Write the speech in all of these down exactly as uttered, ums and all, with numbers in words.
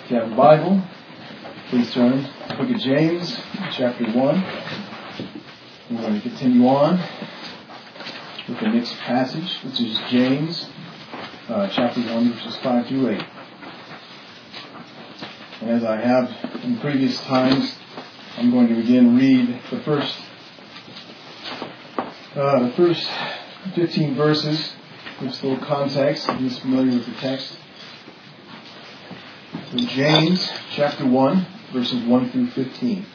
If you have a Bible, please turn to the book of James, chapter one. We're going to continue on with the next passage, which is James, uh, chapter one, verses five through eight. And as I have in previous times, I'm going to again read the first, uh, the first fifteen verses. Just a little context, if you're familiar with the text. So James, chapter one, verses one through fifteen.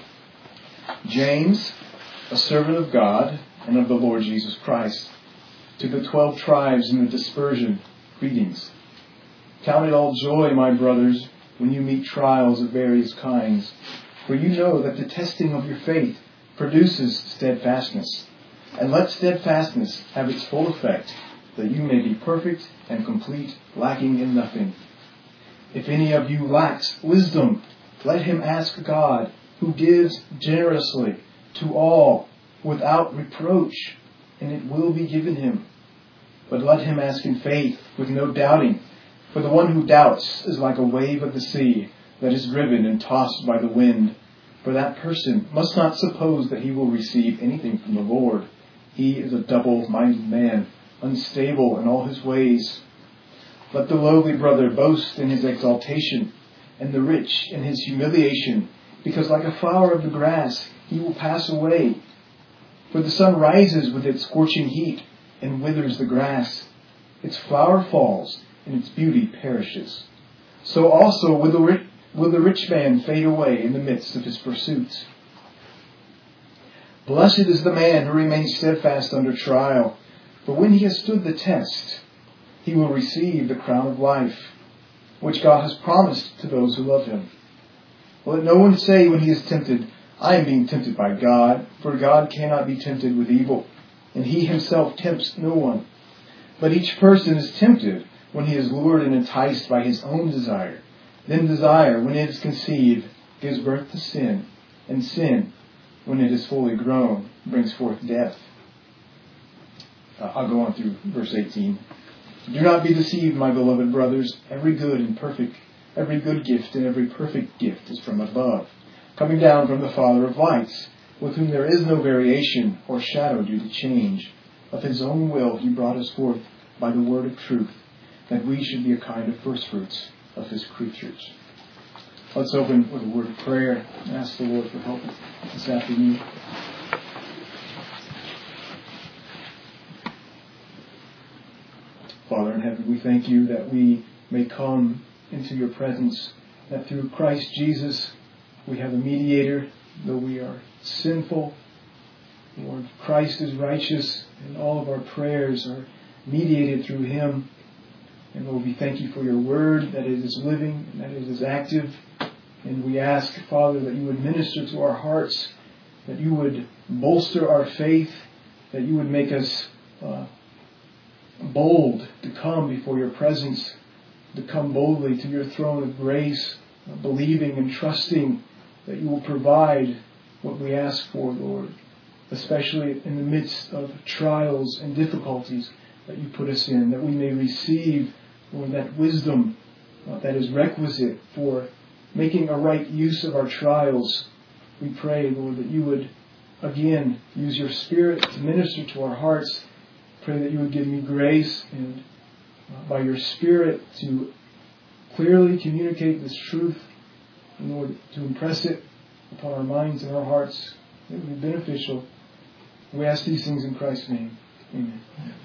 James, a servant of God and of the Lord Jesus Christ, to the twelve tribes in the dispersion, greetings. Count it all joy, my brothers, when you meet trials of various kinds, for you know that the testing of your faith produces steadfastness. And let steadfastness have its full effect, that you may be perfect and complete, lacking in nothing. If any of you lacks wisdom, let him ask God, who gives generously to all without reproach, and it will be given him. But let him ask in faith, with no doubting. For the one who doubts is like a wave of the sea that is driven and tossed by the wind. For that person must not suppose that he will receive anything from the Lord. He is a double-minded man, unstable in all his ways. Let the lowly brother boast in his exaltation, and the rich in his humiliation, because like a flower of the grass, he will pass away. For the sun rises with its scorching heat, and withers the grass. Its flower falls, and its beauty perishes. So also will the, rich, will the rich man fade away in the midst of his pursuits. Blessed is the man who remains steadfast under trial, for when he has stood the test, he will receive the crown of life, which God has promised to those who love him. Let no one say when he is tempted, I am being tempted by God, for God cannot be tempted with evil, and he himself tempts no one. But each person is tempted when he is lured and enticed by his own desire. Then desire, when it is conceived, gives birth to sin, and sin, when it is fully grown, brings forth death. Uh, I'll go on through verse eighteen. Do not be deceived, my beloved brothers. Every good and perfect, every good gift and every perfect gift is from above, coming down from the Father of lights, with whom there is no variation or shadow due to change. Of his own will he brought us forth by the word of truth, that we should be a kind of firstfruits of his creatures. Let's open with a word of prayer and ask the Lord for help this afternoon. Father in heaven, we thank you that we may come into your presence, that through Christ Jesus we have a mediator, though we are sinful. Lord, Christ is righteous, and all of our prayers are mediated through him. And Lord, we thank you for your word, that it is living and that it is active. And we ask, Father, that you would minister to our hearts, that you would bolster our faith, that you would make us uh, bold to come before your presence, to come boldly to your throne of grace, uh, believing and trusting that you will provide what we ask for, Lord, especially in the midst of trials and difficulties that you put us in, that we may receive, Lord, that wisdom uh, that is requisite for making a right use of our trials. We pray, Lord, that you would again use your Spirit to minister to our hearts. Pray that you would give me grace and uh, by your Spirit to clearly communicate this truth, and Lord, to impress it upon our minds and our hearts. It would be beneficial. We ask these things in Christ's name. Amen.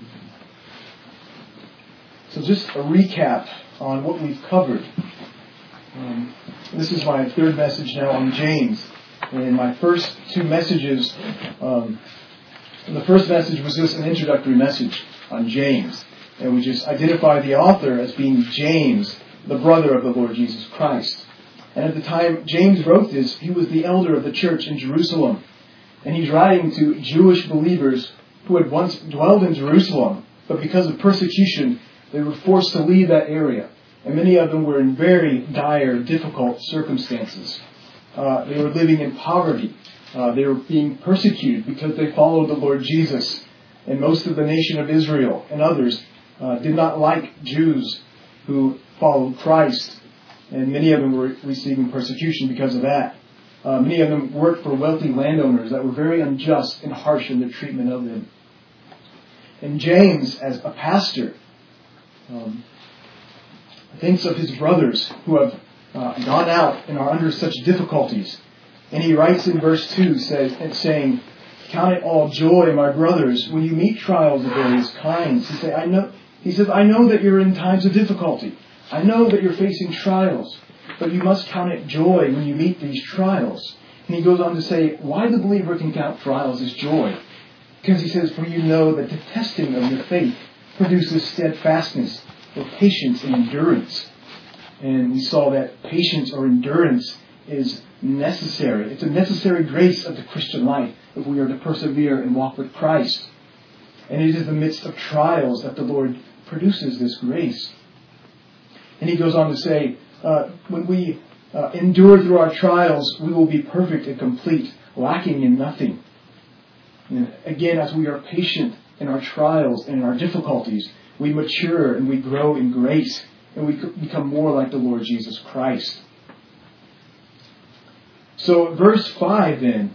So just a recap on what we've covered. Um, this is my third message now on James. And in my first two messages, um, the first message was just an introductory message on James. And we just identified the author as being James, the brother of the Lord Jesus Christ. And at the time James wrote this, he was the elder of the church in Jerusalem. And he's writing to Jewish believers who had once dwelled in Jerusalem, but because of persecution, they were forced to leave that area. And many of them were in very dire, difficult circumstances. Uh, they were living in poverty. Uh, they were being persecuted because they followed the Lord Jesus. And most of the nation of Israel and others uh, did not like Jews who followed Christ. And many of them were receiving persecution because of that. Uh, many of them worked for wealthy landowners that were very unjust and harsh in their treatment of them. And James, as a pastor, um, thinks of his brothers who have uh, gone out and are under such difficulties. And he writes in verse two, says, and saying, "Count it all joy, my brothers, when you meet trials of various kinds." He, say, I know, he says, "I know that you're in times of difficulty. I know that you're facing trials. But you must count it joy when you meet these trials." And he goes on to say, why the believer can count trials as joy. Because he says, "For you know that the testing of your faith produces steadfastness, or patience and endurance." And we saw that patience or endurance is necessary. It's a necessary grace of the Christian life if we are to persevere and walk with Christ. And it is in the midst of trials that the Lord produces this grace. And he goes on to say, uh, when we uh, endure through our trials, we will be perfect and complete, lacking in nothing. And again, as we are patient in our trials and in our difficulties, we mature and we grow in grace, and we become more like the Lord Jesus Christ. So verse five then,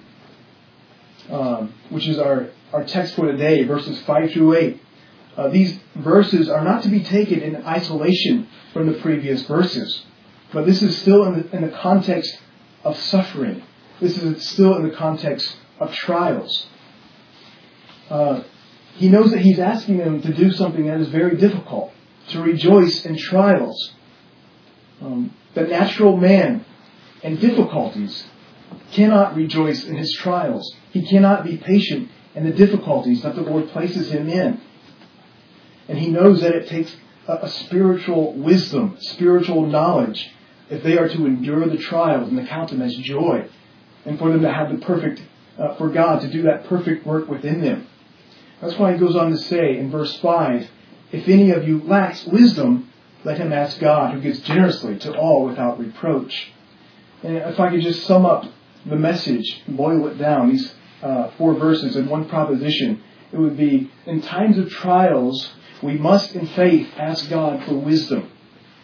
um, which is our, our text for today, verses five through eight. Uh, these verses are not to be taken in isolation from the previous verses. But this is still in the, in the context of suffering. This is still in the context of trials. Uh, he knows that he's asking them to do something that is very difficult, to rejoice in trials. Um, the natural man in difficulties cannot rejoice in his trials. He cannot be patient in the difficulties that the Lord places him in. And he knows that it takes a, a spiritual wisdom, spiritual knowledge, if they are to endure the trials and to count them as joy, and for them to have the perfect, uh, for God to do that perfect work within them. That's why he goes on to say in verse five, "If any of you lacks wisdom, let him ask God, who gives generously to all without reproach." And if I could just sum up the message, boil it down, these uh, four verses in one proposition, it would be, in times of trials, we must in faith ask God for wisdom.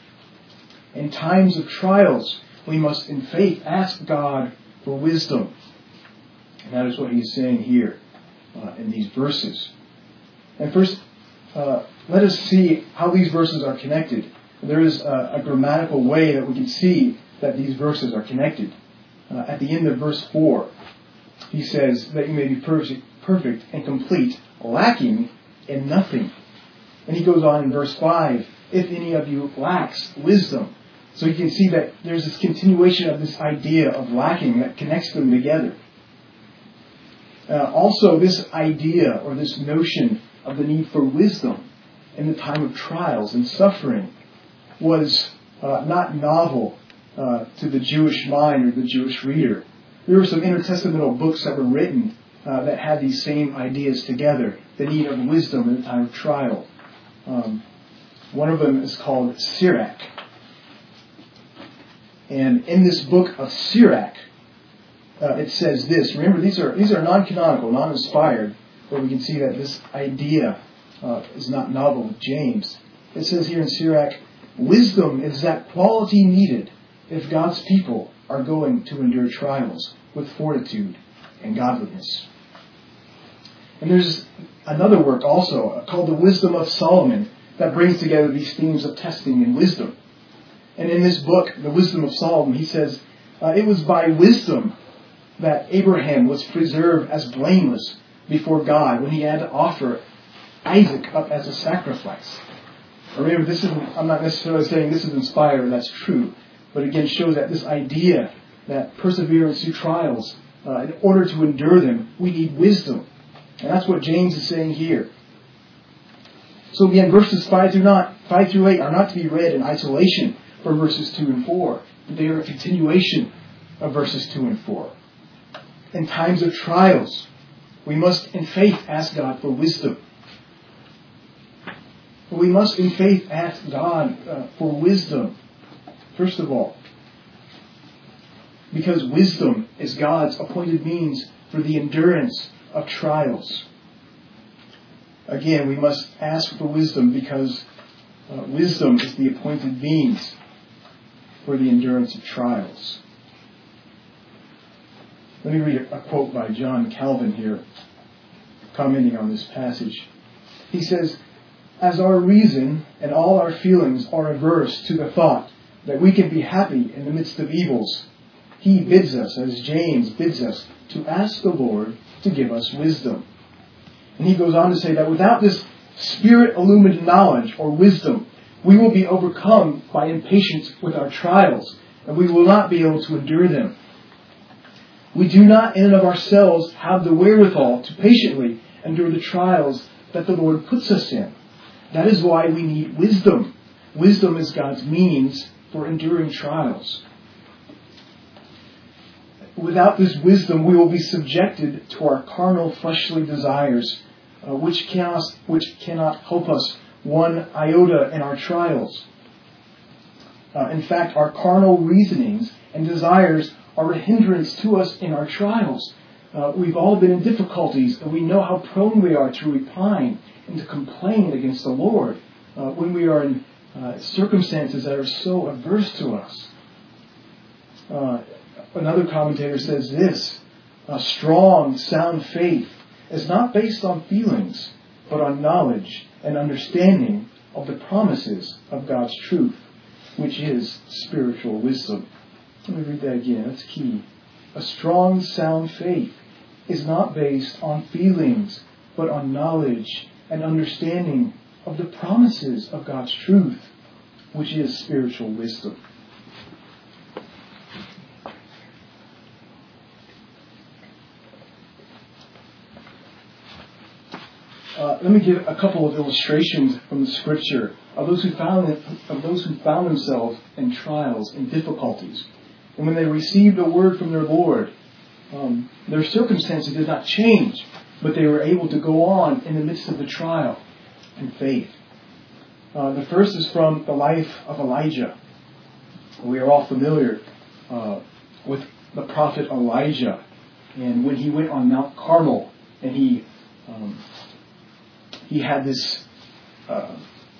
In times of trials, we must in faith ask God for wisdom. And that is what he's saying here uh, in these verses. And first, uh, let us see how these verses are connected. There is a, a grammatical way that we can see that these verses are connected. Uh, at the end of verse four, he says that you may be perfect, perfect and complete, lacking in nothing. And he goes on in verse five, "If any of you lacks wisdom." So you can see that there's this continuation of this idea of lacking that connects them together. Uh, also, this idea or this notion of the need for wisdom in the time of trials and suffering was uh, not novel uh, to the Jewish mind or the Jewish reader. There were some intertestamental books that were written uh, that had these same ideas together, the need of wisdom in the time of trial. Um, one of them is called Sirach. And in this book of Sirach, uh, it says this. Remember, these are these are non-canonical, non-inspired, but we can see that this idea uh, is not novel with James. It says here in Sirach, "Wisdom is that quality needed if God's people are going to endure trials with fortitude and godliness." And there's another work also called The Wisdom of Solomon that brings together these themes of testing and wisdom. And in this book, The Wisdom of Solomon, he says, uh, it was by wisdom that Abraham was preserved as blameless before God when he had to offer Isaac up as a sacrifice. Remember, this is I'm not necessarily saying this is inspired or that's true, but again shows that this idea that perseverance through trials, uh, in order to endure them, we need wisdom. And that's what James is saying here. So again, verses five through not, five through eight are not to be read in isolation from verses two and four. They are a continuation of verses two and four. In times of trials, we must in faith ask God for wisdom. We must in faith ask God uh, for wisdom, first of all, because wisdom is God's appointed means for the endurance of trials. Again, we must ask for wisdom because uh, wisdom is the appointed means. for the endurance of trials. Let me read a quote by John Calvin here, commenting on this passage. He says, "As our reason and all our feelings are averse to the thought that we can be happy in the midst of evils, he bids us, as James bids us, to ask the Lord to give us wisdom." And he goes on to say that without this Spirit-illumined knowledge or wisdom, we will be overcome by impatience with our trials, and we will not be able to endure them. We do not in and of ourselves have the wherewithal to patiently endure the trials that the Lord puts us in. That is why we need wisdom. Wisdom is God's means for enduring trials. Without this wisdom, we will be subjected to our carnal, fleshly desires, uh, which cannot, which cannot help us one iota in our trials. Uh, in fact, our carnal reasonings and desires are a hindrance to us in our trials. Uh, we've all been in difficulties, and we know how prone we are to repine and to complain against the Lord uh, when we are in uh, circumstances that are so averse to us. Uh, another commentator says this: a strong, sound faith is not based on feelings, but on knowledge and understanding of the promises of God's truth, which is spiritual wisdom. Let me read that again. That's key. A strong, sound faith is not based on feelings, but on knowledge and understanding of the promises of God's truth, which is spiritual wisdom. Uh, let me give a couple of illustrations from the Scripture of those who found of those who found themselves in trials and difficulties. And when they received a word from their Lord, um, their circumstances did not change, but they were able to go on in the midst of the trial in faith. Uh, the first is from the life of Elijah. We are all familiar uh, with the prophet Elijah, and when he went on Mount Carmel, and he um, he had this. Uh,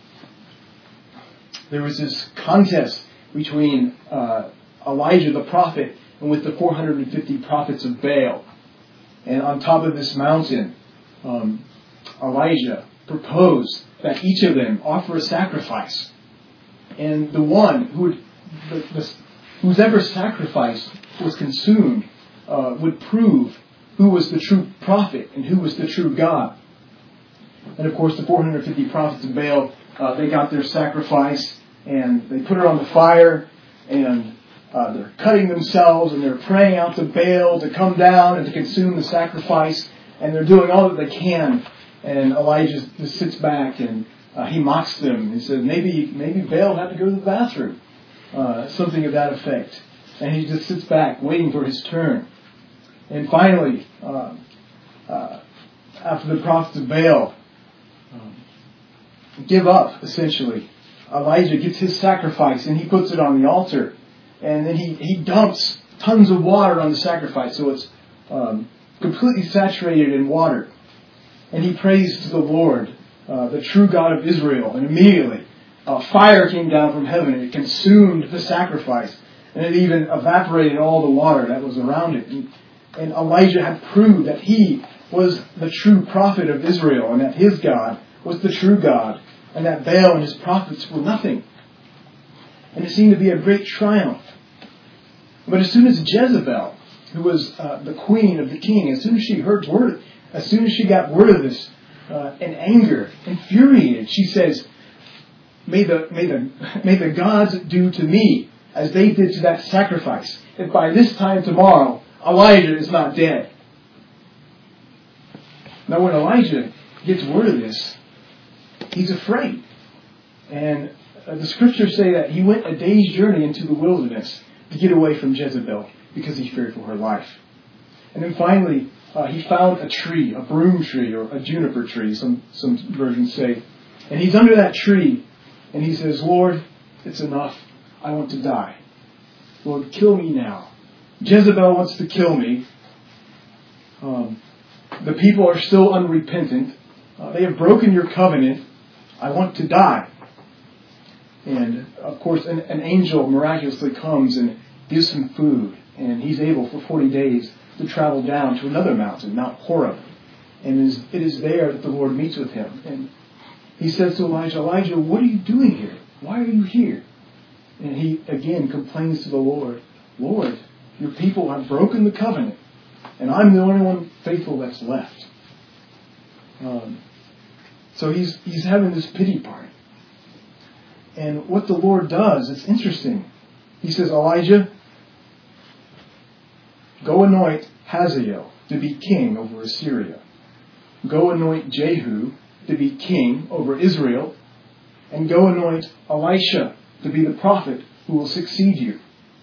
there was this contest between Uh, Elijah the prophet and with the four hundred fifty prophets of Baal. And on top of this mountain, um, Elijah proposed that each of them offer a sacrifice. And the one who would, the, the, whose ever sacrifice was consumed uh, would prove who was the true prophet and who was the true God. And of course, the four hundred fifty prophets of Baal, uh, they got their sacrifice and they put it on the fire, and Uh, they're cutting themselves and they're praying out to Baal to come down and to consume the sacrifice, and they're doing all that they can. And Elijah just sits back and uh, he mocks them. He says, maybe maybe Baal will have to go to the bathroom, uh, something of that effect. And he just sits back waiting for his turn. And finally, uh, uh, after the prophets of Baal um, give up, essentially, Elijah gets his sacrifice and he puts it on the altar. And then he, he dumps tons of water on the sacrifice, so it's um, completely saturated in water. And he prays to the Lord, uh, the true God of Israel. And immediately, uh, fire came down from heaven, and it consumed the sacrifice. And it even evaporated all the water that was around it. And, and Elijah had proved that he was the true prophet of Israel, and that his God was the true God, and that Baal and his prophets were nothing. And it seemed to be a great triumph. But as soon as Jezebel, who was uh, the queen of the king, as soon as she heard word, as soon as she got word of this, uh, in anger, infuriated, she says, "May the may the may the gods do to me as they did to that sacrifice, if by this time tomorrow Elijah is not dead." Now, when Elijah gets word of this, he's afraid, and Uh, the scriptures say that he went a day's journey into the wilderness to get away from Jezebel because he feared for her life. And then finally, uh, he found a tree, a broom tree or a juniper tree, some, some versions say. And he's under that tree and he says, "Lord, it's enough. I want to die. Lord, kill me now. Jezebel wants to kill me. Um, the people are still unrepentant. Uh, they have broken your covenant. I want to die." And, of course, an, an angel miraculously comes and gives him food. And he's able for forty days to travel down to another mountain, Mount Horeb. And it is, it is there that the Lord meets with him. And he says to Elijah, Elijah, what are you doing here? Why are you here? And he, again, complains to the Lord, Lord, your people have broken the covenant, and I'm the only one faithful that's left. Um, so he's he's having this pity party. And what the Lord does, it's interesting. He says, Elijah, go anoint Hazael to be king over Assyria. Go anoint Jehu to be king over Israel. And go anoint Elisha to be the prophet who will succeed you.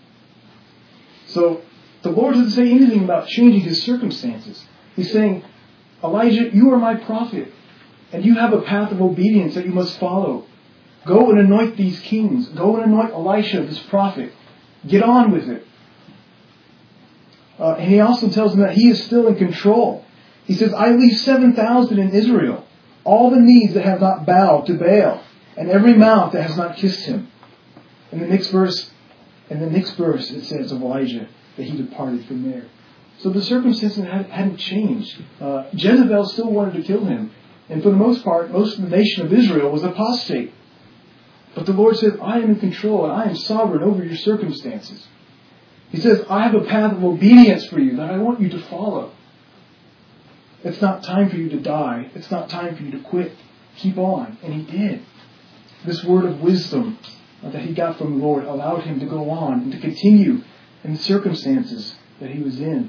So the Lord doesn't say anything about changing his circumstances. He's saying, Elijah, you are my prophet, and you have a path of obedience that you must follow. Go and anoint these kings. Go and anoint Elisha, this prophet. Get on with it. Uh, and he also tells them that he is still in control. He says, I leave seven thousand in Israel, all the knees that have not bowed to Baal, and every mouth that has not kissed him. In the next verse, in the next verse, it says of Elijah that he departed from there. So the circumstances hadn't changed. Uh, Jezebel still wanted to kill him. And for the most part, most of the nation of Israel was apostate. But the Lord says, I am in control and I am sovereign over your circumstances. He says, I have a path of obedience for you that I want you to follow. It's not time for you to die. It's not time for you to quit. Keep on. And he did. This word of wisdom that he got from the Lord allowed him to go on and to continue in the circumstances that he was in.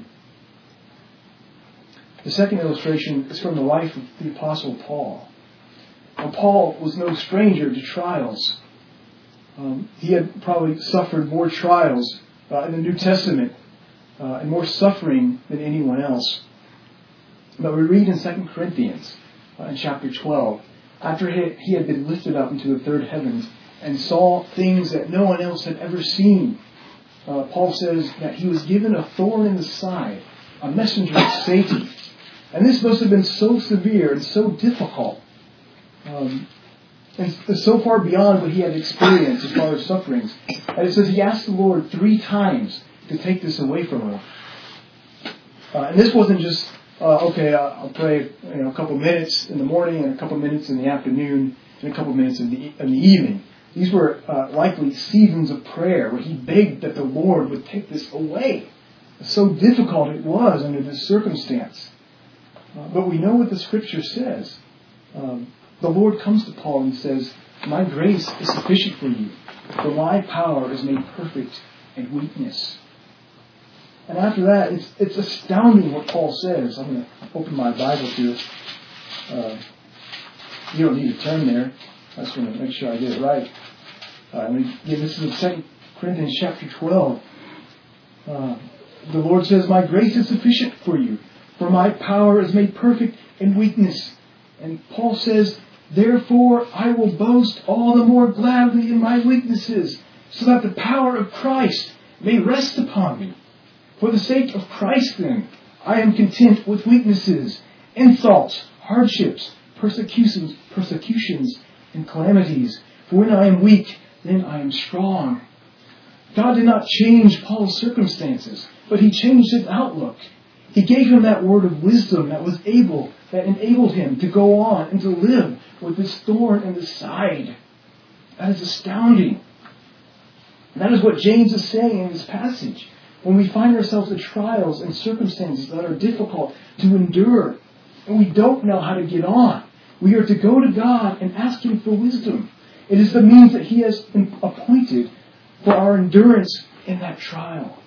The second illustration is from the life of the Apostle Paul. Now, Paul was no stranger to trials. Um, he had probably suffered more trials uh, in the New Testament uh, and more suffering than anyone else. But we read in Second Corinthians uh, in chapter twelve, after he had been lifted up into the third heavens and saw things that no one else had ever seen, uh, Paul says that he was given a thorn in the side, a messenger of Satan. And this must have been so severe and so difficult, um, and so far beyond what he had experienced as far as sufferings. And it says he asked the Lord three times to take this away from him. Uh, and this wasn't just, uh, okay, uh, I'll pray you know, a couple minutes in the morning and a couple minutes in the afternoon and a couple minutes in the, in the evening. These were uh, likely seasons of prayer where he begged that the Lord would take this away. So difficult it was under this circumstance. Uh, but we know what the Scripture says. Um, the Lord comes to Paul and says, my grace is sufficient for you, for my power is made perfect in weakness. And after that, it's it's astounding what Paul says. I'm going to open my Bible to it. Uh, you don't need to turn there. I just want to make sure I get it right. Uh, let me give this in Second Corinthians chapter twelve. Uh, the Lord says, my grace is sufficient for you, for my power is made perfect in weakness. And Paul says, therefore I will boast all the more gladly in my weaknesses, so that the power of Christ may rest upon me. For the sake of Christ, then, I am content with weaknesses, insults, hardships, persecutions, persecutions, and calamities. For when I am weak, then I am strong. God did not change Paul's circumstances, but he changed his outlook. He gave him that word of wisdom that was able, that enabled him to go on and to live with this thorn in the side. That is astounding. And that is what James is saying in this passage. When we find ourselves in trials and circumstances that are difficult to endure, and we don't know how to get on, we are to go to God and ask Him for wisdom. It is the means that He has appointed for our endurance in that trial.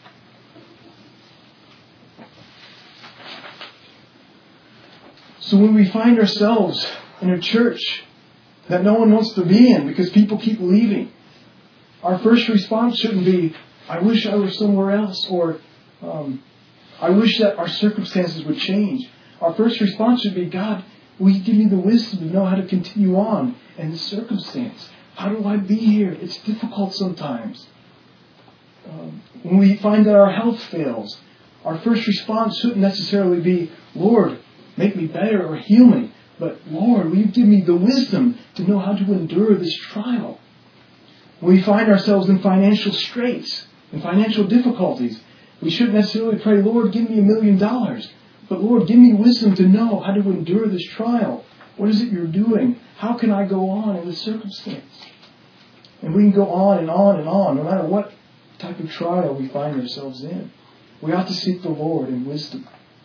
So when we find ourselves in a church that no one wants to be in because people keep leaving, our first response shouldn't be, I wish I were somewhere else, or um, I wish that our circumstances would change. Our first response should be, God, will you give me the wisdom to know how to continue on in this circumstance? How do I be here? It's difficult sometimes. Um, when we find that our health fails, our first response shouldn't necessarily be, Lord, make me better or heal me. But Lord, will you give me the wisdom to know how to endure this trial? When we find ourselves in financial straits, in financial difficulties, we shouldn't necessarily pray, Lord, give me a million dollars. But Lord, give me wisdom to know how to endure this trial. What is it you're doing? How can I go on in this circumstance? And we can go on and on and on, no matter what type of trial we find ourselves in. We ought to seek the Lord in wisdom.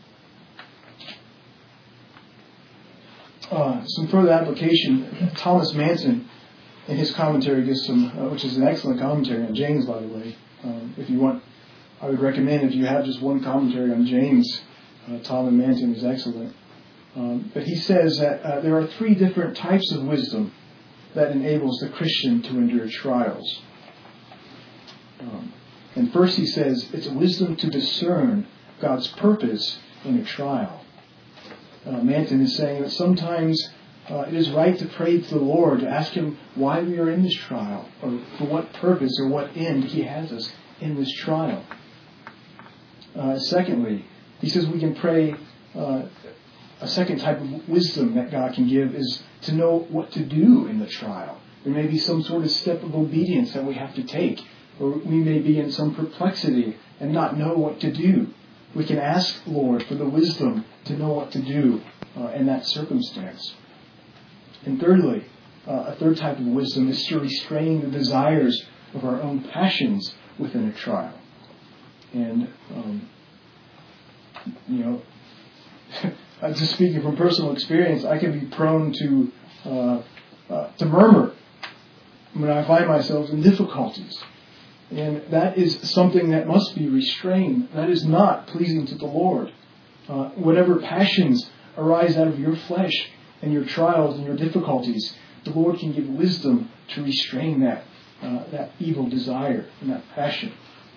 Uh, some further application. Thomas Manton, in his commentary, gives some, uh, which is an excellent commentary on James, by the way. Um, if you want, I would recommend if you have just one commentary on James, uh, Thomas Manton is excellent. Um, but he says that uh, there are three different types of wisdom that enables the Christian to endure trials. Um, and first he says it's a wisdom to discern God's purpose in a trial. Uh, Manton is saying that sometimes uh, it is right to pray to the Lord, to ask Him why we are in this trial, or for what purpose or what end He has us in this trial. Uh, secondly, he says we can pray, uh, a second type of wisdom that God can give is to know what to do in the trial. There may be some sort of step of obedience that we have to take, or we may be in some perplexity and not know what to do. We can ask Lord for the wisdom to know what to do uh, in that circumstance. And thirdly, uh, a third type of wisdom is to restrain the desires of our own passions within a trial. And, um, you know, just speaking from personal experience, I can be prone to uh, uh, to murmur when I find myself in difficulties. And that is something that must be restrained. That is not pleasing to the Lord. Uh, whatever passions arise out of your flesh and your trials and your difficulties, the Lord can give wisdom to restrain that uh, that evil desire and that passion.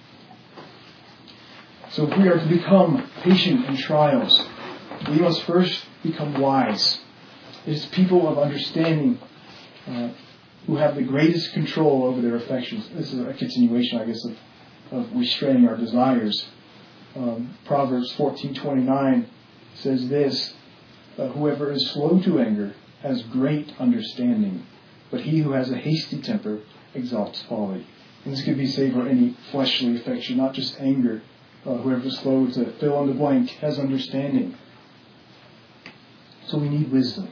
So if we are to become patient in trials, we must first become wise. It is people of understanding uh, who have the greatest control over their affections. This is a continuation, I guess, of, of restraining our desires. Um, Proverbs fourteen twenty-nine says this, uh, whoever is slow to anger has great understanding, but he who has a hasty temper exalts folly. And this could be said for any fleshly affection, not just anger. Uh, whoever is slow to fill in the blank has understanding. So we need wisdom.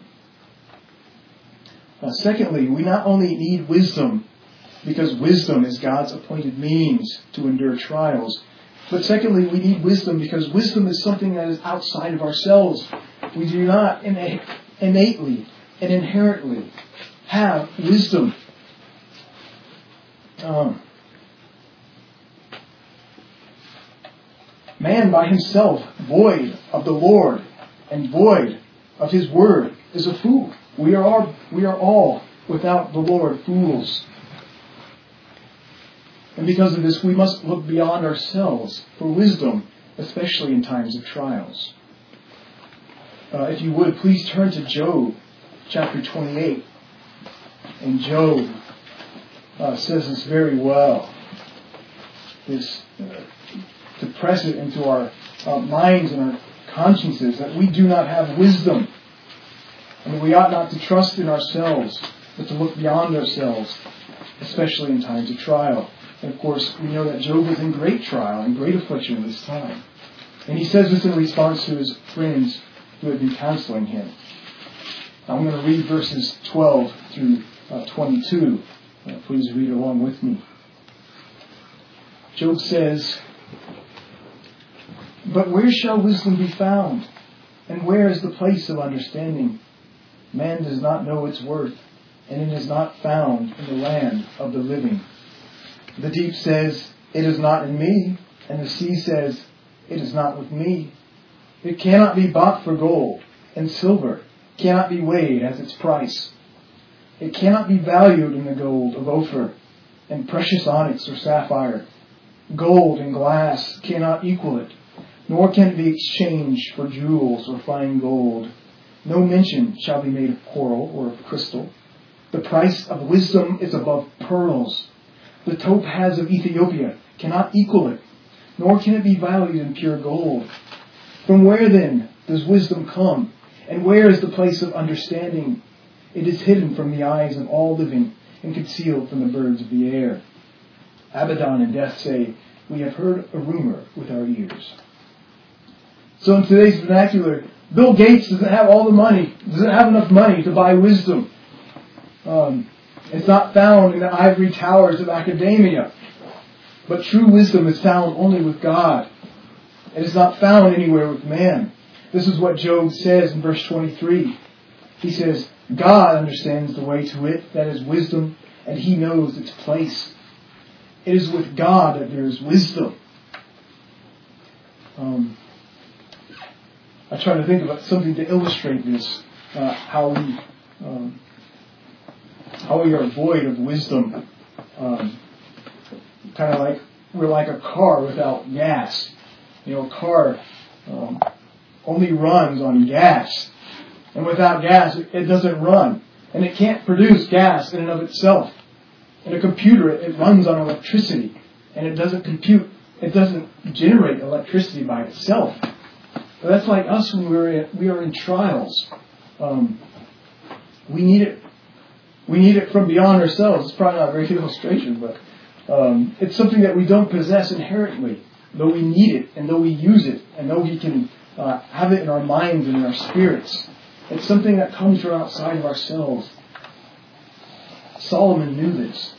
Uh, secondly, we not only need wisdom because wisdom is God's appointed means to endure trials, but secondly, we need wisdom because wisdom is something that is outside of ourselves. We do not inna- innately and inherently have wisdom. Um, man by himself, void of the Lord and void of His word, is a fool. We are all, we are all without the Lord fools. And because of this, we must look beyond ourselves for wisdom, especially in times of trials. Uh, if you would, please turn to Job chapter twenty-eight. And Job uh, says this very well. This, uh, to press it into our uh, minds and our consciences that we do not have wisdom, and that we ought not to trust in ourselves, but to look beyond ourselves, especially in times of trial. And of course, we know that Job was in great trial and great affliction at this time. And he says this in response to his friends who had been counseling him. Now, I'm going to read verses twelve through uh, twenty-two. Uh, please read along with me. Job says, "But where shall wisdom be found? And where is the place of understanding? Man does not know its worth, and it is not found in the land of the living. The deep says, it is not in me, and the sea says, it is not with me. It cannot be bought for gold, and silver cannot be weighed as its price. It cannot be valued in the gold of Ophir, and precious onyx or sapphire. Gold and glass cannot equal it, nor can it be exchanged for jewels or fine gold. No mention shall be made of coral or of crystal. The price of wisdom is above pearls. The topaz of Ethiopia cannot equal it, nor can it be valued in pure gold. From where then does wisdom come? And where is the place of understanding? It is hidden from the eyes of all living, and concealed from the birds of the air. Abaddon and death say, we have heard a rumor with our ears. So in today's vernacular, Bill Gates doesn't have all the money, doesn't have enough money to buy wisdom. Um, it's not found in the ivory towers of academia. But true wisdom is found only with God. It is not found anywhere with man. This is what Job says in verse twenty-three. He says, God understands the way to it, that is wisdom, and He knows its place. It is with God that there is wisdom. Um, I try to think about something to illustrate this, uh, how we um, how we are void of wisdom. Um, kind of like we're like a car without gas. You know, a car um, only runs on gas, and without gas, it, it doesn't run, and it can't produce gas in and of itself. In a computer, it, it runs on electricity, and it doesn't compute. It doesn't generate electricity by itself. But that's like us when we're in, we are in trials. Um, we need it. We need it from beyond ourselves. It's probably not a great illustration, but um, it's something that we don't possess inherently, though we need it, and though we use it, and though we can uh, have it in our minds and in our spirits. It's something that comes from outside of ourselves. Solomon knew this.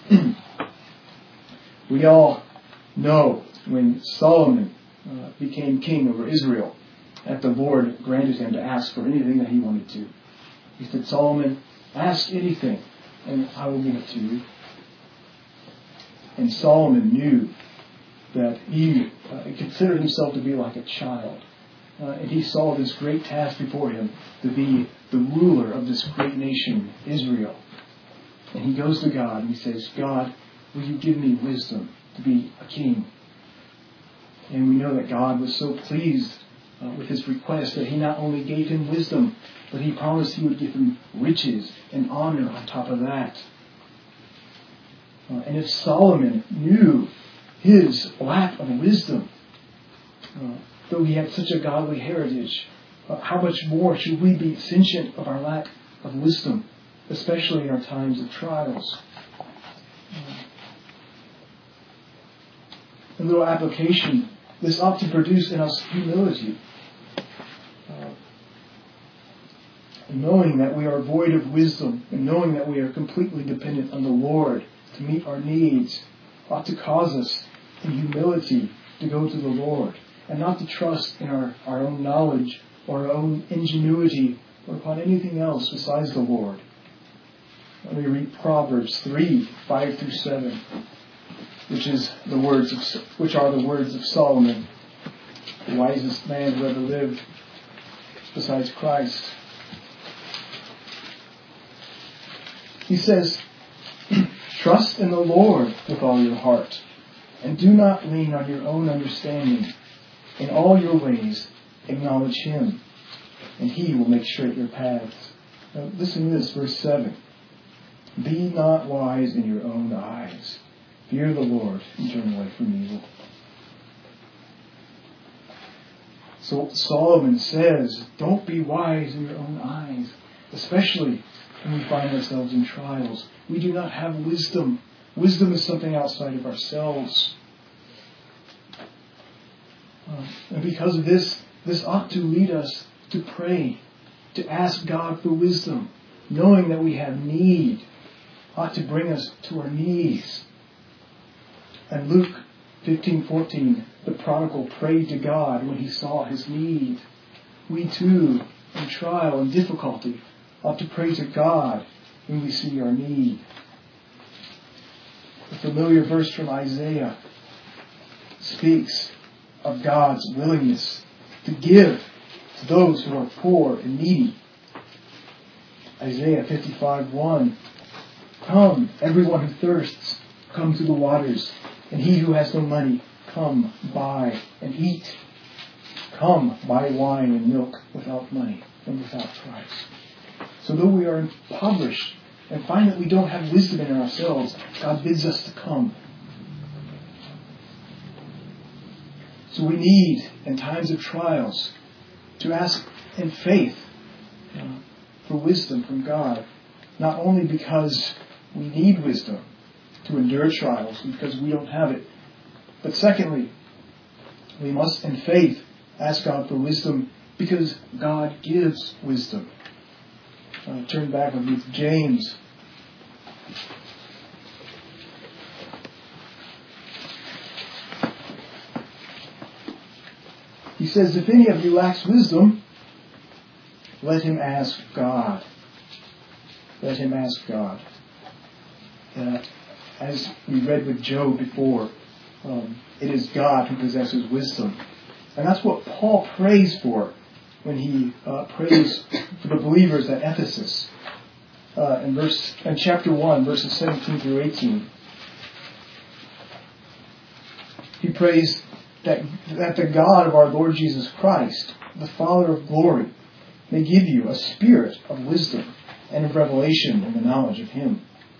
We all know when Solomon uh, became king over Israel, that the Lord granted him to ask for anything that he wanted to. He said, Solomon, ask anything, and I will give it to you. And Solomon knew that he uh, considered himself to be like a child. Uh, and he saw this great task before him to be the ruler of this great nation, Israel. And he goes to God and he says, God, will you give me wisdom to be a king? And we know that God was so pleased uh, with his request that he not only gave him wisdom, but he promised he would give him riches and honor on top of that. Uh, and if Solomon knew his lack of wisdom, uh, though he had such a godly heritage, uh, how much more should we be sentient of our lack of wisdom, especially in our times of trials? Uh, a little application. This ought to produce in us humility. Uh, knowing that we are void of wisdom and knowing that we are completely dependent on the Lord to meet our needs ought to cause us in humility to go to the Lord and not to trust in our, our own knowledge or our own ingenuity or upon anything else besides the Lord. Let me read Proverbs three, five through seven, which is the words of, which are the words of Solomon, the wisest man who ever lived besides Christ. He says, trust in the Lord with all your heart, and do not lean on your own understanding. In all your ways, acknowledge Him, and He will make straight your paths. Now, listen to this, verse seven. Be not wise in your own eyes. Fear the Lord and turn away from evil. So Solomon says, don't be wise in your own eyes, especially when we find ourselves in trials. We do not have wisdom. Wisdom is something outside of ourselves. Uh, and because of this, this ought to lead us to pray, to ask God for wisdom, knowing that we have need, ought to bring us to our knees. And Luke fifteen fourteen, the prodigal prayed to God when he saw his need. We too, in trial and difficulty, ought to pray to God when we see our need. The familiar verse from Isaiah speaks of God's willingness to give to those who are poor and needy. Isaiah fifty-five one, come, everyone who thirsts, come to the waters, and he who has no money, come, buy and eat. Come, buy wine and milk without money and without price. So though we are impoverished and find that we don't have wisdom in ourselves, God bids us to come. So we need, in times of trials, to ask in faith uh, for wisdom from God, not only because We need wisdom to endure trials because we don't have it. But secondly, we must, in faith, ask God for wisdom because God gives wisdom. Uh, turn back with me to James. He says, if any of you lacks wisdom, let him ask God. Let him ask God. Uh, as we read with Job before, um, it is God who possesses wisdom. And that's what Paul prays for when he uh, prays for the believers at Ephesus. Uh, in verse in chapter one, verses seventeen through eighteen. He prays that, that the God of our Lord Jesus Christ, the Father of glory, may give you a spirit of wisdom and of revelation in the knowledge of Him.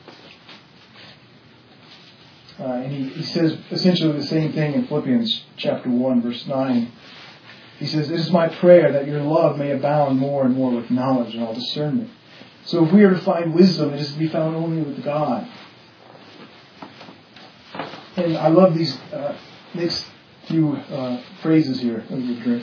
Uh, and he, he says essentially the same thing in Philippians chapter one, verse nine. He says, "It is my prayer that your love may abound more and more with knowledge and all discernment." So if we are to find wisdom, it is to be found only with God. And I love these uh, next few uh, phrases here. Let me drink.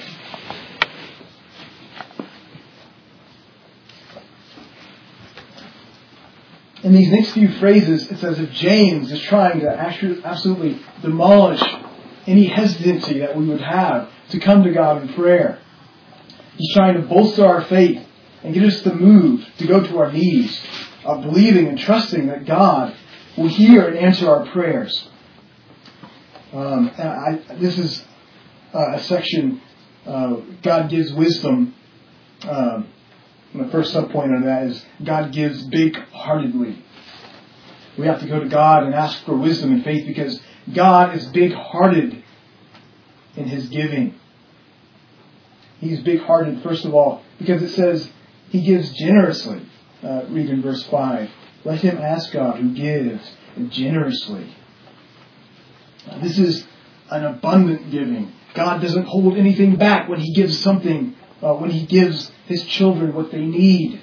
In these next few phrases, it's as if James is trying to actually, absolutely demolish any hesitancy that we would have to come to God in prayer. He's trying to bolster our faith and get us to move, to go to our knees, uh, believing and trusting that God will hear and answer our prayers. Um, and I, this is uh, a section, uh, God gives wisdom. Um, and the first subpoint of that is God gives big-heartedly. We have to go to God and ask for wisdom and faith because God is big-hearted in His giving. He's big-hearted, first of all, because it says He gives generously. Uh, read in verse five. Let him ask God who gives generously. Uh, this is an abundant giving. God doesn't hold anything back when He gives something, uh, when He gives His children what they need.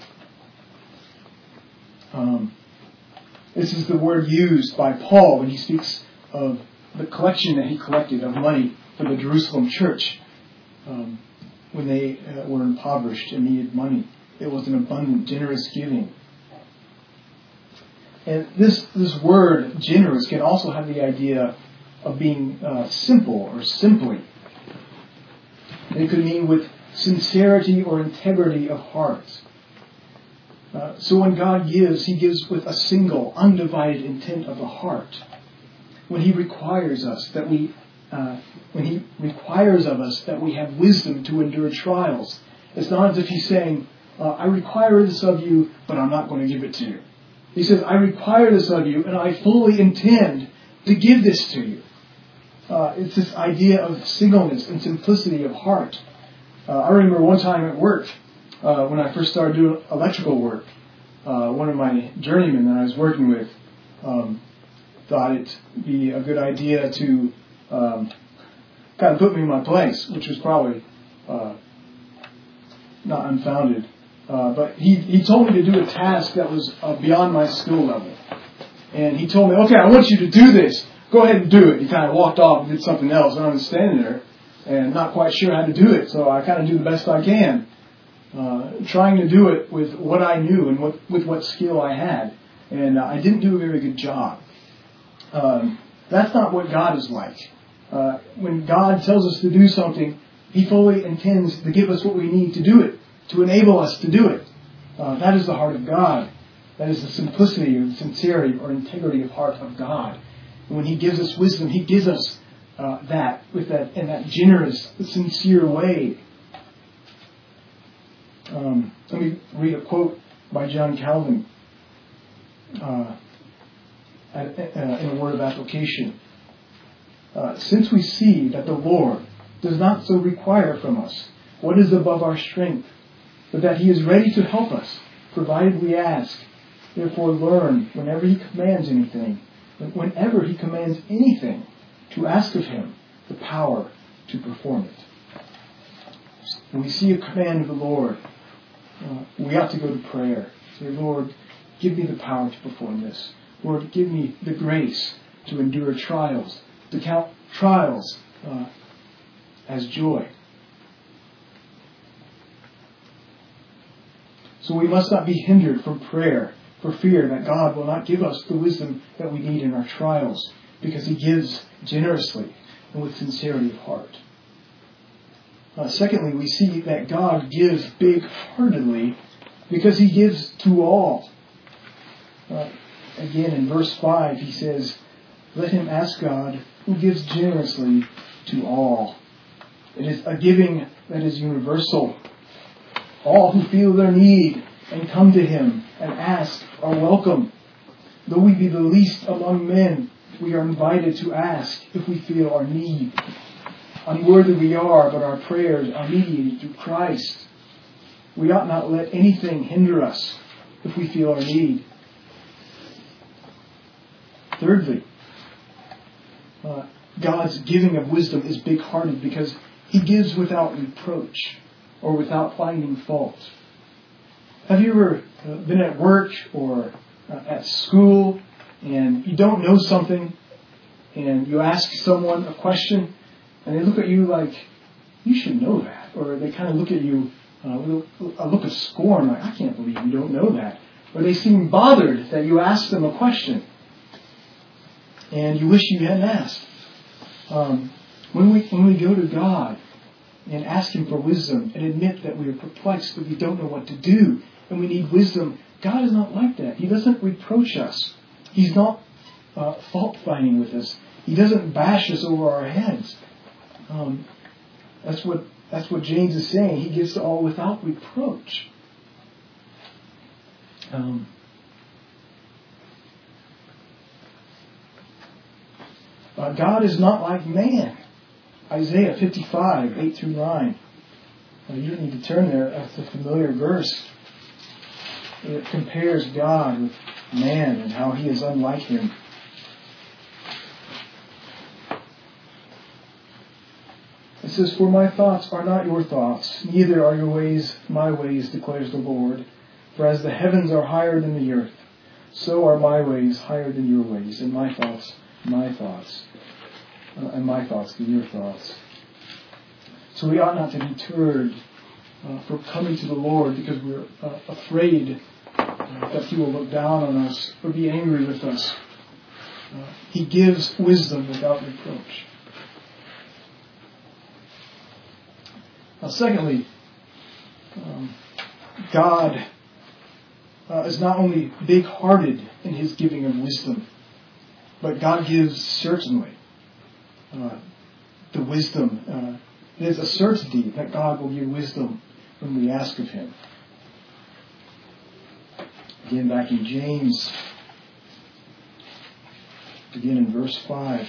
Um, this is the word used by Paul when he speaks of the collection that he collected of money for the Jerusalem church. Um, when they uh, were impoverished and needed money. It was an abundant, generous giving. And this this word, generous, can also have the idea of being uh, simple or simply. And it could mean with sincerity or integrity of heart. Uh, so when God gives, He gives with a single, undivided intent of the heart. When He requires us that we Uh, when He requires of us that we have wisdom to endure trials. It's not as if He's saying, uh, I require this of you, but I'm not going to give it to you. He says, I require this of you, and I fully intend to give this to you. Uh, it's this idea of singleness and simplicity of heart. Uh, I remember one time at work, uh, when I first started doing electrical work, uh, one of my journeymen that I was working with um, thought it'd be a good idea to Um, kind of put me in my place, which was probably uh, not unfounded. Uh, but he, he told me to do a task that was uh, beyond my skill level. And he told me, okay, I want you to do this. Go ahead and do it. He kind of walked off and did something else. And I was standing there and not quite sure how to do it. So I kind of do the best I can, uh, trying to do it with what I knew and what, with what skill I had. And uh, I didn't do a very good job. Um, that's not what God is like. Uh, when God tells us to do something, He fully intends to give us what we need to do it, to enable us to do it. Uh, that is the heart of God. That is the simplicity or sincerity or integrity of heart of God. And when He gives us wisdom, He gives us uh, that with that in that generous, sincere way. Um, let me read a quote by John Calvin uh, at, uh, in a word of application. Uh, since we see that the Lord does not so require from us what is above our strength, but that He is ready to help us, provided we ask, therefore learn whenever He commands anything, whenever He commands anything, to ask of Him the power to perform it. When we see a command of the Lord, uh, we have to go to prayer. Say, Lord, give me the power to perform this. Lord, give me the grace to endure trials, to count trials uh, as joy. So we must not be hindered from prayer for fear that God will not give us the wisdom that we need in our trials, because He gives generously and with sincerity of heart. Uh, secondly, we see that God gives big-heartedly because He gives to all. Uh, again, in verse five, He says, "Let him ask God who gives generously to all." It is a giving that is universal. All who feel their need and come to Him and ask are welcome. Though we be the least among men, we are invited to ask if we feel our need. Unworthy we are, but our prayers are mediated through Christ. We ought not let anything hinder us if we feel our need. Thirdly, uh, God's giving of wisdom is big-hearted because He gives without reproach or without finding fault. Have you ever uh, been at work or uh, at school and you don't know something and you ask someone a question and they look at you like, you should know that. Or they kind of look at you uh, with a look of scorn, like, I can't believe you don't know that. Or they seem bothered that you asked them a question and you wish you hadn't asked. Um, when we when we go to God and ask Him for wisdom and admit that we are perplexed, that we don't know what to do, and we need wisdom, God is not like that. He doesn't reproach us. He's not uh, fault-finding with us. He doesn't bash us over our heads. Um, that's what that's what James is saying. He gives to all without reproach. Um, uh, God is not like man. Isaiah fifty-five, eight through nine. Uh, you don't need to turn there. That's a familiar verse. It compares God with man and how He is unlike him. It says, "For my thoughts are not your thoughts, neither are your ways my ways, declares the Lord. For as the heavens are higher than the earth, so are my ways higher than your ways, and my thoughts my thoughts, uh, and my thoughts than your thoughts." So we ought not to be deterred uh, from coming to the Lord because we're uh, afraid uh, that He will look down on us or be angry with us. Uh, he gives wisdom without reproach. Now, secondly, um, God uh, is not only big-hearted in His giving of wisdom, but God gives certainly uh, the wisdom. Uh, it is a certainty that God will give wisdom when we ask of Him. Again, back in James, again in verse five,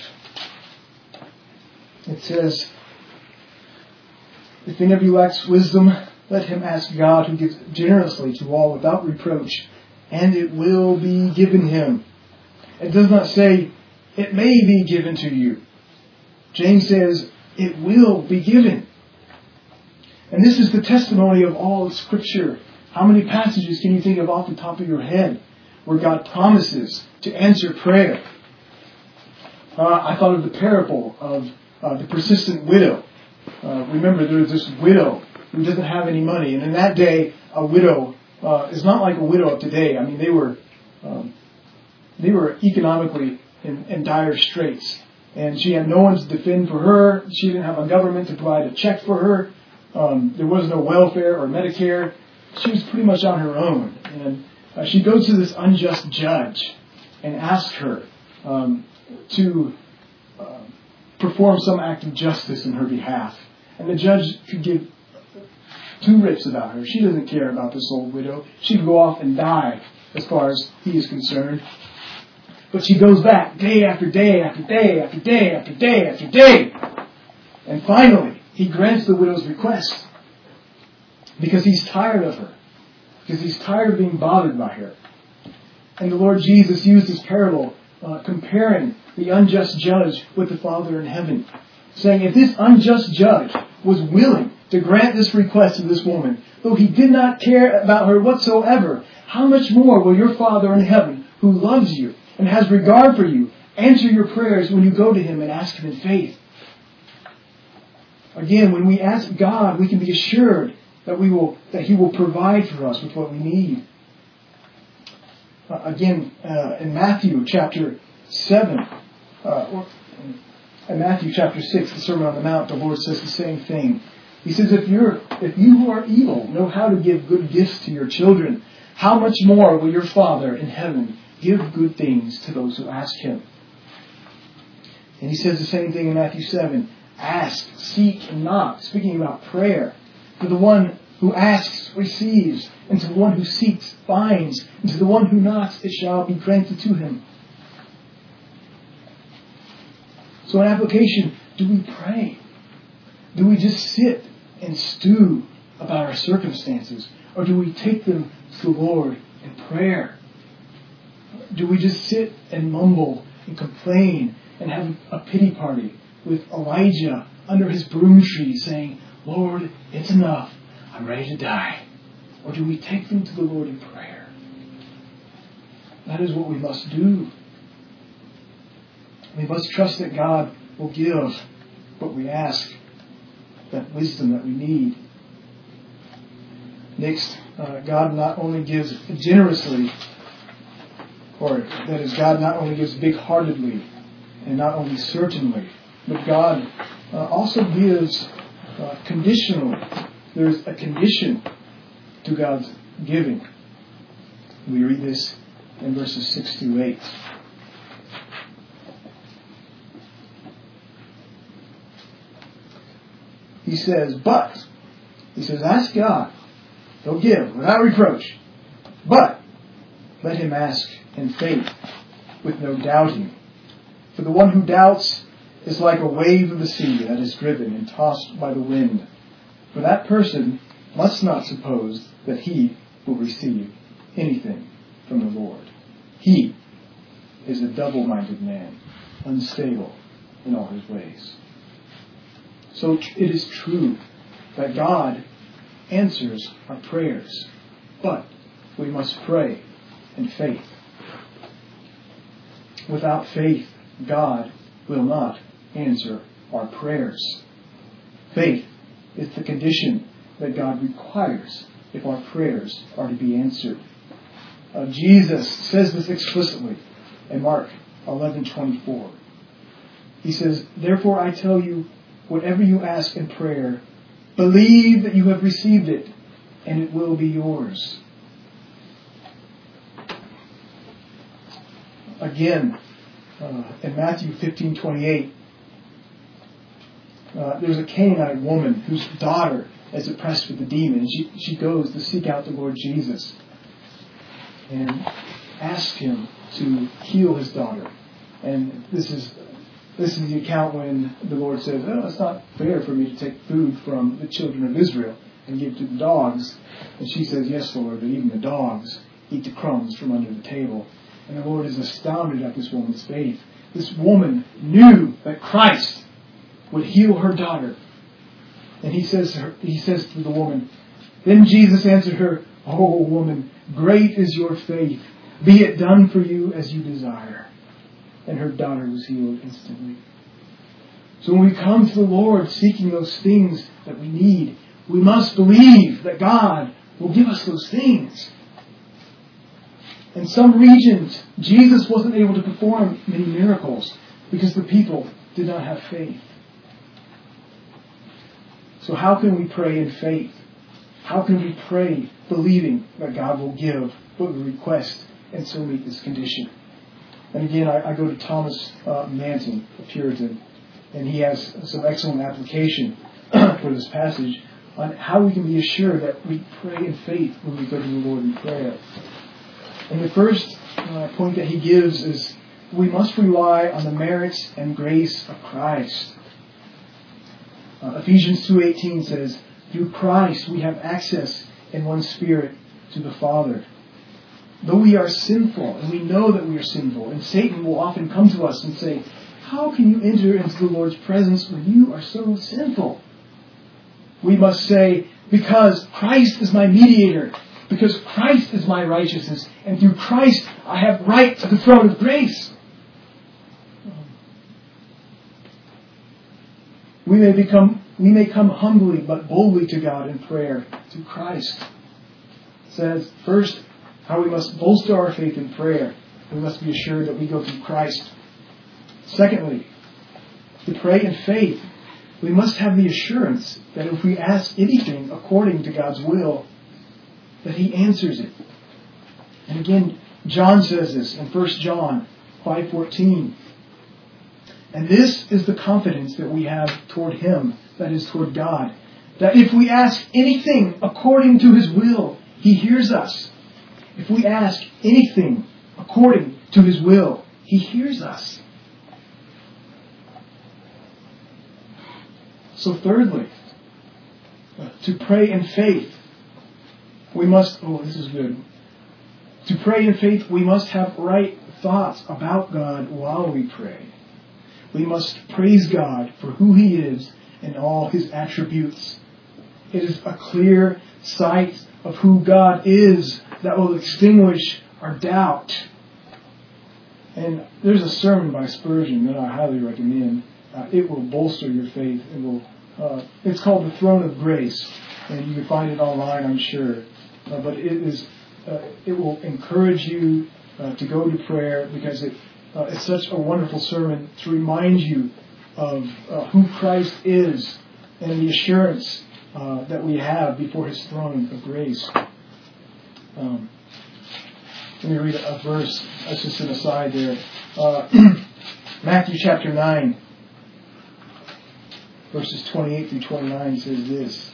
it says, "If any of you lacks wisdom, let him ask God, who gives generously to all without reproach, and it will be given him." It does not say, it may be given to you. James says, it will be given. And this is the testimony of all of Scripture. How many passages can you think of off the top of your head where God promises to answer prayer? Uh, I thought of the parable of uh, the persistent widow. Uh, remember, there was this widow who doesn't have any money. And in that day, a widow uh, is not like a widow of today. I mean, they were um, they were economically in, in dire straits. And she had no one to defend for her. She didn't have a government to provide a check for her. Um, there was no welfare or Medicare. She was pretty much on her own. And uh, she goes to this unjust judge and asks her um, to uh, perform some act of justice in her behalf. And the judge could give two rips about her. She doesn't care about this old widow. She could go off and die as far as he is concerned. But she goes back day after day after day after day after day after day. And finally, he grants the widow's request because he's tired of her. Because he's tired of being bothered by her. And the Lord Jesus used this parable uh, comparing the unjust judge with the Father in heaven, saying if this unjust judge was willing to grant this request of this woman, though He did not care about her whatsoever, how much more will your Father in heaven, who loves you and has regard for you, answer your prayers when you go to Him and ask Him in faith? Again, when we ask God, we can be assured that we will that He will provide for us with what we need. Uh, again, uh, in Matthew chapter seven, uh, or in Matthew chapter six, the Sermon on the Mount, the Lord says the same thing. He says, if you're if you who are evil know how to give good gifts to your children, how much more will your Father in heaven give good things to those who ask Him? And He says the same thing in Matthew seven. Ask, seek, and knock. Speaking about prayer. To the one who asks, receives. And to the one who seeks, finds. And to the one who knocks, it shall be granted to him. So in application, do we pray? Do we just sit and stew about our circumstances? Or do we take them to the Lord in prayer? Do we just sit and mumble and complain and have a pity party with Elijah under his broom tree saying, Lord, it's enough. I'm ready to die. Or do we take them to the Lord in prayer? That is what we must do. We must trust that God will give what we ask, that wisdom that we need. Next, uh, God not only gives generously, or that is, God not only gives big-heartedly and not only certainly, but God uh, also gives uh, conditionally. There's a condition to God's giving. We read this in verses six to eight. He says, but, he says, ask God, He'll give without reproach. But, let him ask in faith, with no doubting. For the one who doubts is like a wave of the sea that is driven and tossed by the wind. For that person must not suppose that he will receive anything from the Lord. He is a double-minded man, unstable in all his ways. So it is true that God answers our prayers, but we must pray in faith. Without faith, God will not answer our prayers. Faith is the condition that God requires if our prayers are to be answered. Uh, Jesus says this explicitly in Mark eleven twenty-four. He says, therefore I tell you, whatever you ask in prayer, believe that you have received it, and it will be yours. Again, uh, in Matthew fifteen twenty-eight, uh, there's a Canaanite woman whose daughter is oppressed with the demon, and she, she goes to seek out the Lord Jesus and asks Him to heal his daughter. And this is This is the account when the Lord says, oh, it's not fair for me to take food from the children of Israel and give to the dogs. And she says, yes, Lord, but even the dogs eat the crumbs from under the table. And the Lord is astounded at this woman's faith. This woman knew that Christ would heal her daughter. And he says to her, he says to the woman, then Jesus answered her, oh, woman, great is your faith. Be it done for you as you desire. And her daughter was healed instantly. So when we come to the Lord seeking those things that we need, we must believe that God will give us those things. In some regions, Jesus wasn't able to perform many miracles because the people did not have faith. So how can we pray in faith? How can we pray believing that God will give what we request and so meet this condition? And again, I, I go to Thomas uh, Manton, a Puritan, and he has some excellent application for this passage on how we can be assured that we pray in faith when we go to the Lord in prayer. And the first uh, point that he gives is we must rely on the merits and grace of Christ. Uh, Ephesians two eighteen says, through Christ we have access in one Spirit to the Father. Though we are sinful, and we know that we are sinful, and Satan will often come to us and say, how can you enter into the Lord's presence when you are so sinful? We must say, because Christ is my mediator, because Christ is my righteousness, and through Christ I have right to the throne of grace. We may become, we may come humbly but boldly to God in prayer through Christ. It says, first, how we must bolster our faith in prayer. We must be assured that we go through Christ. Secondly, to pray in faith, we must have the assurance that if we ask anything according to God's will, that He answers it. And again, John says this in First John five fourteen. And this is the confidence that we have toward Him, that is, toward God, that if we ask anything according to His will, He hears us. If we ask anything according to His will, He hears us. So thirdly, to pray in faith, we must, oh, this is good. To pray in faith, we must have right thoughts about God while we pray. We must praise God for who He is and all His attributes. It is a clear sight of who God is that will extinguish our doubt. And there's a sermon by Spurgeon that I highly recommend. Uh, it will bolster your faith. It will. Uh, it's called The Throne of Grace, and you can find it online, I'm sure. Uh, but it is. Uh, it will encourage you uh, to go to prayer because it. Uh, it's such a wonderful sermon to remind you of uh, who Christ is and the assurance uh, that we have before His throne of grace. Um, let me read a, a verse. That's just an aside there. Uh, Matthew chapter nine, verses twenty-eight through twenty-nine says this.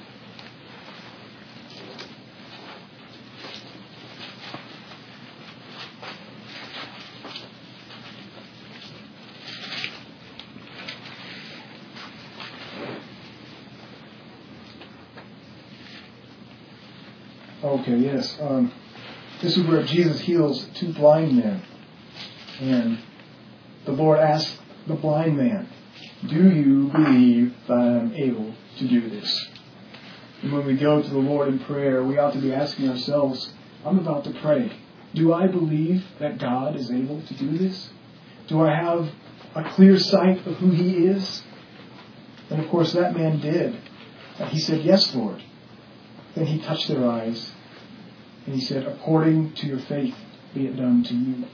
Okay, yes. Um, this is where Jesus heals two blind men. And the Lord asks the blind man, do you believe that I am able to do this? And when we go to the Lord in prayer, we ought to be asking ourselves, I'm about to pray. Do I believe that God is able to do this? Do I have a clear sight of who He is? And of course that man did. And he said, yes, Lord. Then He touched their eyes. And He said, according to your faith, be it done to you.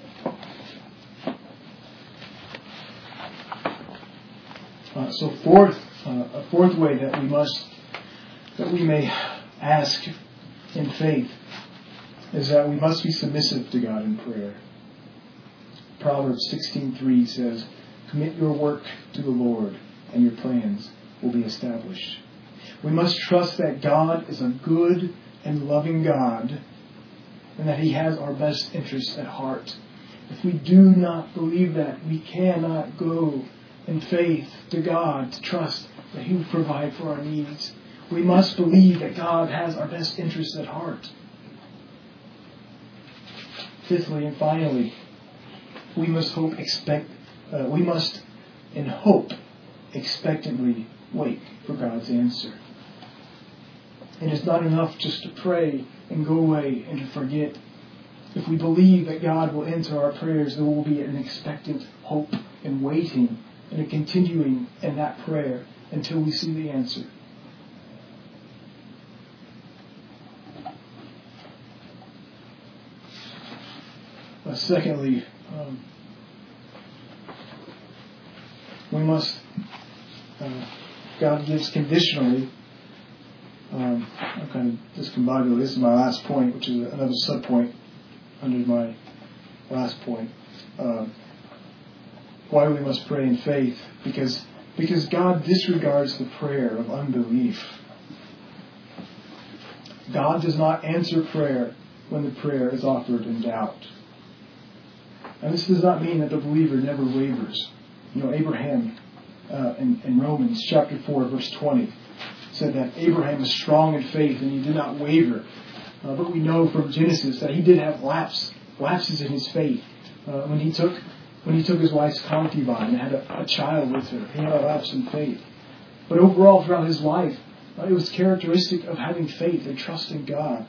Uh, so fourth, uh, a fourth way that we must, that we may ask in faith is that we must be submissive to God in prayer. Proverbs sixteen three says, commit your work to the Lord and your plans will be established. We must trust that God is a good and loving God and that He has our best interests at heart. If we do not believe that, we cannot go in faith to God to trust that He will provide for our needs. We must believe that God has our best interests at heart. Fifthly and finally, we must hope expect uh, we must in hope expectantly wait for God's answer. It is not enough just to pray and go away and to forget. If we believe that God will answer our prayers, there will be an expectant hope and waiting and a continuing in that prayer until we see the answer. Uh, secondly, um, we must, uh, God gives conditionally. Um, I'm kind of discombobulated. This is my last point, which is another sub-point under my last point. Uh, why we must pray in faith? Because because God disregards the prayer of unbelief. God does not answer prayer when the prayer is offered in doubt. And this does not mean that the believer never wavers. You know, Abraham uh, in, in Romans chapter four, verse twenty, said that Abraham was strong in faith and he did not waver. Uh, but we know from Genesis that he did have lapse, lapses in his faith. Uh, when he took when he took his wife's concubine and had a, a child with her, he had a lapse in faith. But overall, throughout his life, Uh, it was characteristic of having faith and trust in God.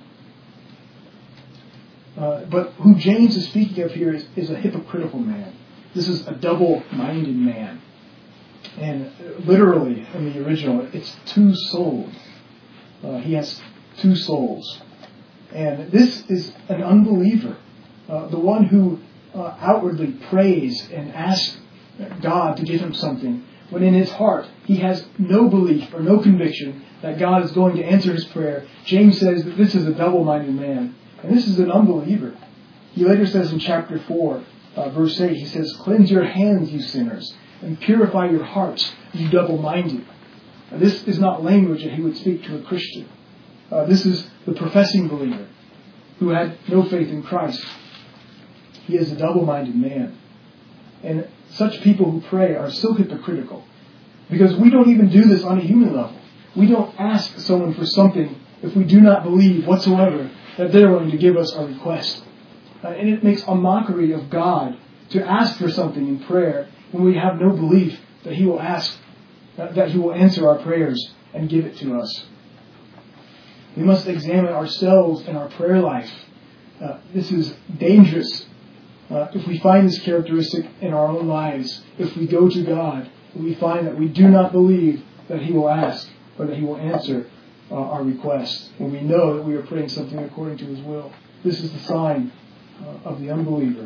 Uh, but who James is speaking of here is, is a hypocritical man. This is a double-minded man. And literally, in the original, it's two-souled. Uh, he has two souls. And this is an unbeliever. Uh, the one who uh, outwardly prays and asks God to give him something, when in his heart he has no belief or no conviction that God is going to answer his prayer. James says that this is a double-minded man. And this is an unbeliever. He later says in chapter four, uh, verse eight, he says, "Cleanse your hands, you sinners, and purify your hearts, you double-minded." Now, this is not language that he would speak to a Christian. Uh, this is the professing believer who had no faith in Christ. He is a double-minded man. And such people who pray are so hypocritical because we don't even do this on a human level. We don't ask someone for something if we do not believe whatsoever that they're willing to give us our request. Uh, and it makes a mockery of God to ask for something in prayer when we have no belief that He will ask, uh, that He will answer our prayers and give it to us. We must examine ourselves and our prayer life. Uh, this is dangerous. Uh, if we find this characteristic in our own lives, if we go to God, and we find that we do not believe that He will ask or that He will answer uh, our request, when we know that we are praying something according to His will. This is the sign uh, of the unbeliever.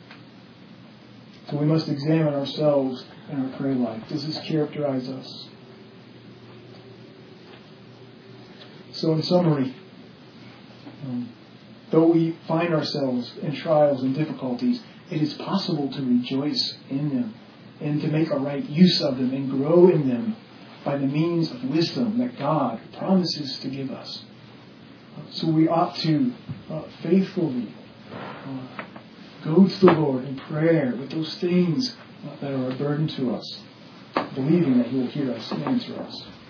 So we must examine ourselves and our prayer life. Does this characterize us? So in summary, um, though we find ourselves in trials and difficulties, it is possible to rejoice in them and to make a right use of them and grow in them by the means of wisdom that God promises to give us. So we ought to uh, faithfully uh, go to the Lord in prayer with those things uh, that are a burden to us, believing that He will hear us and answer us.